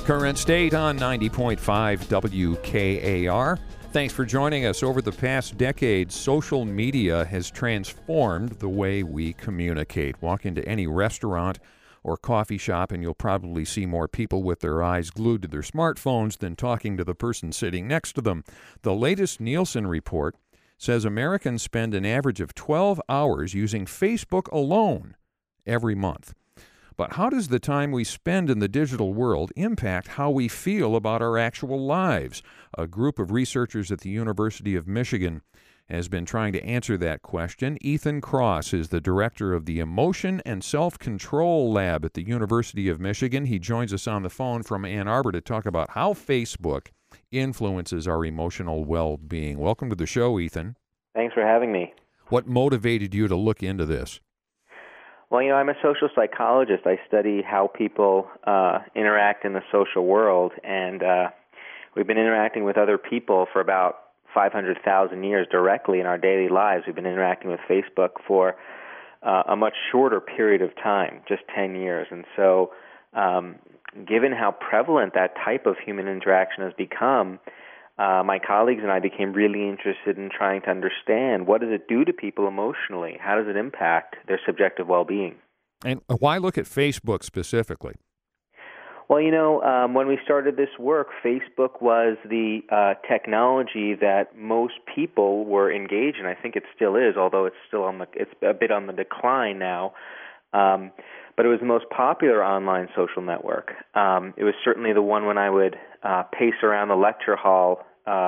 Current State on 90.5 WKAR. Thanks for joining us. Over the past decade, social media has transformed the way we communicate. Walk into any restaurant or coffee shop and you'll probably see more people with their eyes glued to their smartphones than talking to the person sitting next to them. The latest Nielsen report says Americans spend an average of 12 hours using Facebook alone every month. But how does the time we spend in the digital world impact how we feel about our actual lives? A group of researchers at the University of Michigan has been trying to answer that question. Ethan Kross is the director of the Emotion and Self-Control Lab at the University of Michigan. He joins us on the phone from Ann Arbor to talk about how Facebook influences our emotional well-being. Welcome to the show, Ethan. Thanks for having me. What motivated you to look into this? Well, I'm a social psychologist. I study how people interact in the social world, and we've been interacting with other people for about 500,000 years directly in our daily lives. We've been interacting with Facebook for a much shorter period of time, just 10 years. And so given how prevalent that type of human interaction has become, my colleagues and I became really interested in trying to understand what does it do to people emotionally? How does it impact their subjective well-being? And why look at Facebook specifically? Well, when we started this work, Facebook was the technology that most people were engaged in. I think it still is, although it's a bit on the decline now. But it was the most popular online social network. It was certainly the one when I would pace around the lecture hall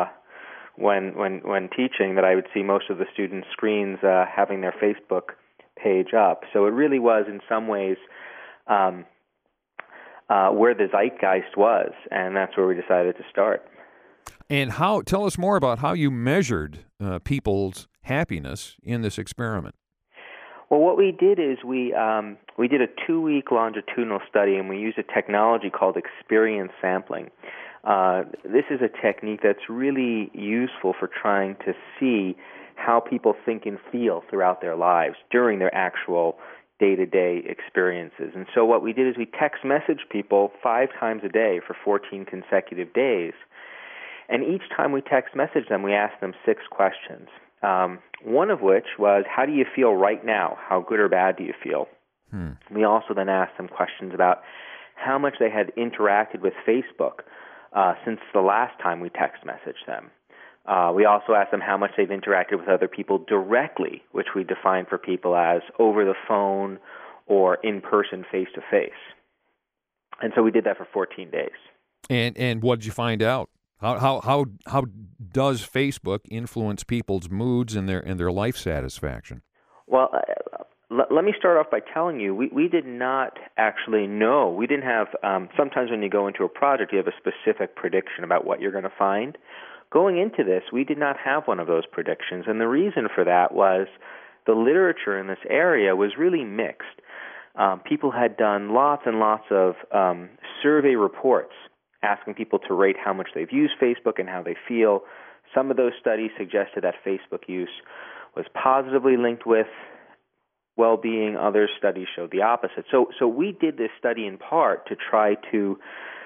when teaching that I would see most of the students' screens having their Facebook page up. So it really was in some ways where the zeitgeist was, and that's where we decided to start. And tell us more about how you measured people's happiness in this experiment. Well, what we did is we did a 2-week longitudinal study, and we used a technology called experience sampling. This is a technique that's really useful for trying to see how people think and feel throughout their lives during their actual day-to-day experiences. And so what we did is we text messaged people 5 times a day for 14 consecutive days. And each time we text messaged them, we asked them 6 questions. One of which was, how do you feel right now? How good or bad do you feel? We also then asked them questions about how much they had interacted with Facebook since the last time we text messaged them. We also asked them how much they've interacted with other people directly, which we define for people as over the phone or in person, face-to-face. And so we did that for 14 days. And what did you find out? How does Facebook influence people's moods and their life satisfaction? Well, let me start off by telling you, we did not actually know. We didn't have, sometimes when you go into a project, you have a specific prediction about what you're going to find. Going into this, we did not have one of those predictions, and the reason for that was the literature in this area was really mixed. People had done lots and lots of survey reports asking people to rate how much they've used Facebook and how they feel. Some of those studies suggested that Facebook use was positively linked with well-being. Other studies showed the opposite. So we did this study in part to try to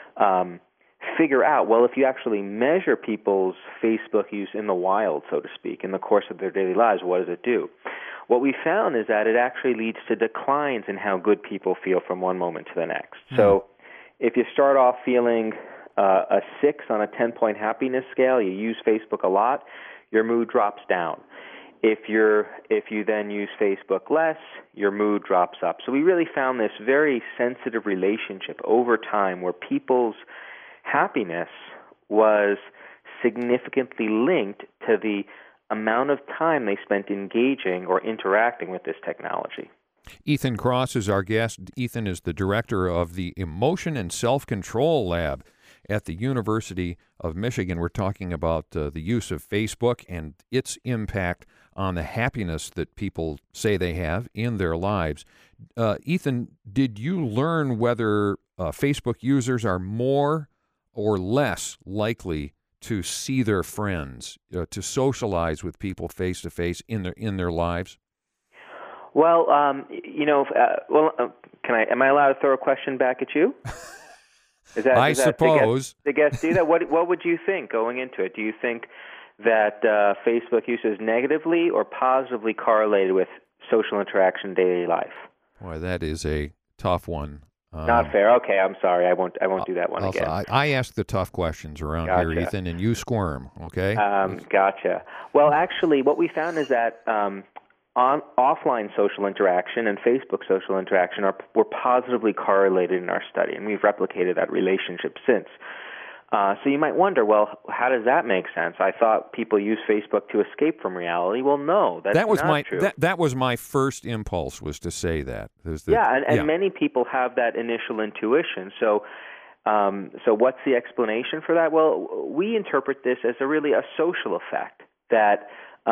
figure out, well, if you actually measure people's Facebook use in the wild, so to speak, in the course of their daily lives, what does it do? What we found is that it actually leads to declines in how good people feel from one moment to the next. So if you start off feeling a 6 on a 10-point happiness scale, you use Facebook a lot, your mood drops down. If you then use Facebook less, your mood drops up. So we really found this very sensitive relationship over time where people's happiness was significantly linked to the amount of time they spent engaging or interacting with this technology. Ethan Kross is our guest. Ethan is the director of the Emotion and Self-Control Lab at the University of Michigan. We're talking about the use of Facebook and its impact on the happiness that people say they have in their lives. Ethan, did you learn whether Facebook users are more or less likely to see their friends, to socialize with people face-to-face in their lives? Well, am I allowed to throw a question back at you? I suppose. The guests do that. What would you think going into it? Do you think that Facebook use is negatively or positively correlated with social interaction in daily life? Boy, that is a tough one. Not fair. Okay, I'm sorry. I won't do that one again. I ask the tough questions around here, Ethan, and you squirm, okay? Gotcha. Well, actually, what we found is that offline social interaction and Facebook social interaction were positively correlated in our study, and we've replicated that relationship since. So you might wonder, well, how does that make sense? I thought people use Facebook to escape from reality. Well, no, that's not true. That was my first impulse, was to say that. And many people have that initial intuition. So what's the explanation for that? Well, we interpret this as really a social effect, that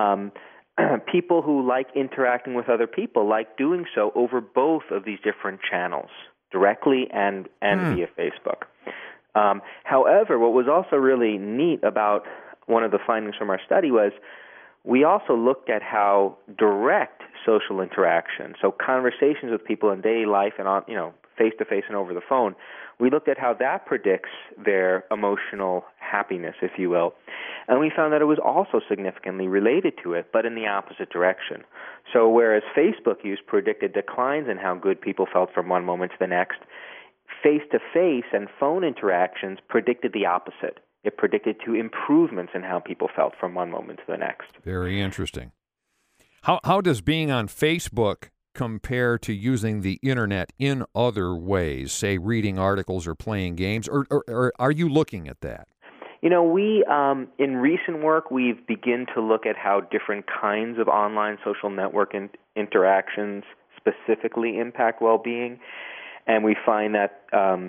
people who like interacting with other people like doing so over both of these different channels, directly and via Facebook. However, what was also really neat about one of the findings from our study was we also looked at how direct social interaction, so conversations with people in daily life and on, face-to-face and over the phone, we looked at how that predicts their emotional happiness, if you will. And we found that it was also significantly related to it, but in the opposite direction. So whereas Facebook use predicted declines in how good people felt from one moment to the next, face-to-face and phone interactions predicted the opposite. It predicted to improvements in how people felt from one moment to the next. Very interesting. How does being on Facebook compare to using the Internet in other ways, say reading articles or playing games, or are you looking at that? We, in recent work, we've begun to look at how different kinds of online social network interactions specifically impact well-being. And we find that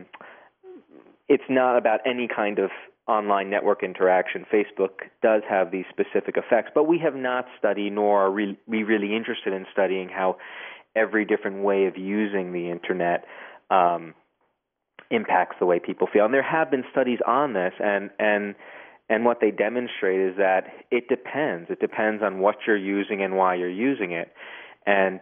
it's not about any kind of online network interaction. Facebook does have these specific effects, but we have not studied, nor are we really interested in studying how every different way of using the Internet impacts the way people feel. And there have been studies on this, and what they demonstrate is that it depends. It depends on what you're using and why you're using it. And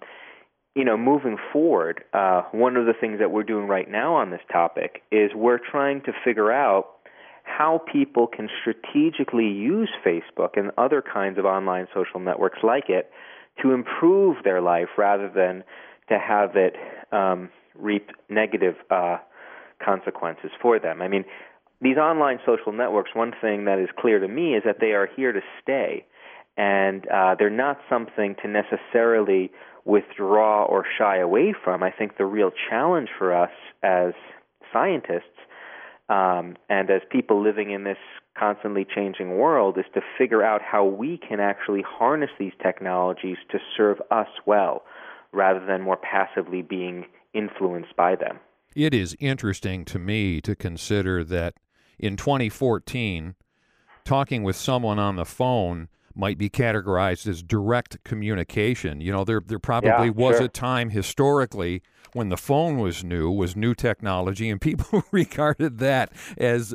moving forward, one of the things that we're doing right now on this topic is we're trying to figure out how people can strategically use Facebook and other kinds of online social networks like it to improve their life rather than to have it reap negative consequences for them. I mean, these online social networks, one thing that is clear to me is that they are here to stay, and they're not something to necessarily withdraw or shy away from. I think the real challenge for us as scientists and as people living in this constantly changing world is to figure out how we can actually harness these technologies to serve us well rather than more passively being influenced by them. It is interesting to me to consider that in 2014, talking with someone on the phone might be categorized as direct communication. There probably was a time historically when the phone was new technology, and people regarded that as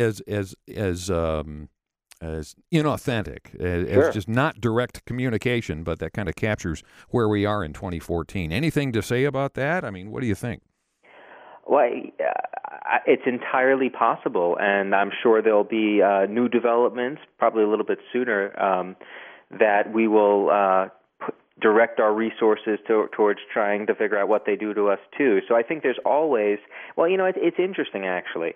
inauthentic, as just not direct communication. But that kind of captures where we are in 2014. Anything to say about that? I mean, what do you think? Well, it's entirely possible, and I'm sure there'll be new developments, probably a little bit sooner, that we will direct our resources towards trying to figure out what they do to us, too. So I think there's always, it's interesting, actually.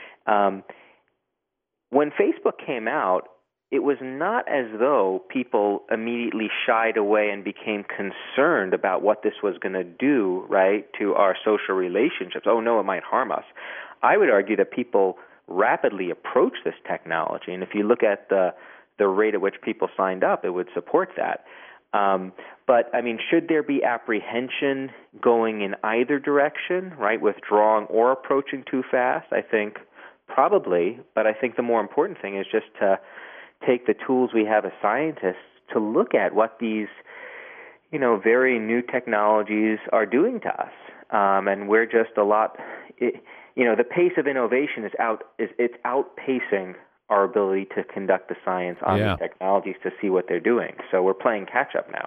When Facebook came out, it was not as though people immediately shied away and became concerned about what this was going to do, right, to our social relationships. Oh, no, it might harm us. I would argue that people rapidly approached this technology, and if you look at the rate at which people signed up, it would support that. But, I mean, should there be apprehension going in either direction, right, withdrawing or approaching too fast? I think probably, but I think the more important thing is just to take the tools we have as scientists to look at what these, very new technologies are doing to us. And we're just the pace of innovation it's outpacing our ability to conduct the science on these technologies to see what they're doing. So we're playing catch up now.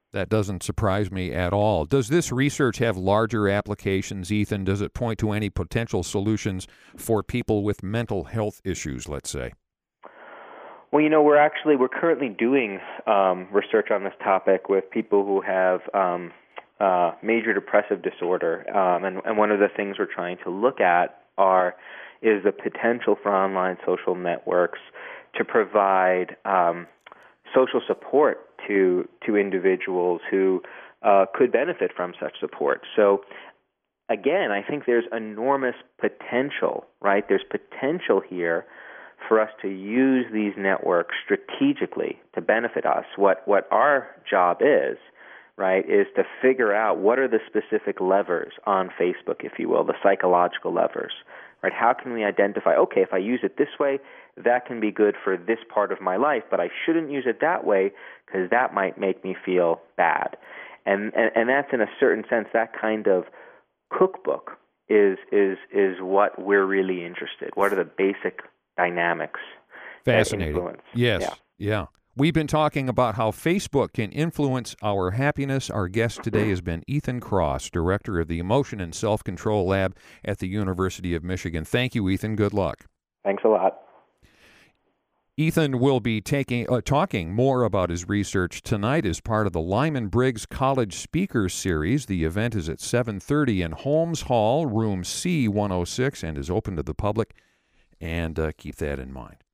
That doesn't surprise me at all. Does this research have larger applications, Ethan? Does it point to any potential solutions for people with mental health issues, let's say? Well, we're currently doing research on this topic with people who have major depressive disorder, and one of the things we're trying to look at is the potential for online social networks to provide social support to individuals who could benefit from such support. So, again, I think there's enormous potential, right? There's potential here for us to use these networks strategically to benefit us. What our job is, right, is to figure out what are the specific levers on Facebook, if you will, the psychological levers, right? How can we identify, okay, if I use it this way, that can be good for this part of my life, but I shouldn't use it that way because that might make me feel bad. And that's, in a certain sense, that kind of cookbook is what we're really interested. What are the basic dynamics? Fascinating. That influence? Yes. Yeah. We've been talking about how Facebook can influence our happiness. Our guest today has been Ethan Kross, director of the Emotion and Self-Control Lab at the University of Michigan. Thank you, Ethan. Good luck. Thanks a lot. Ethan will be talking more about his research tonight as part of the Lyman Briggs College Speakers Series. The event is at 7:30 in Holmes Hall, room C106, and is open to the public. And keep that in mind.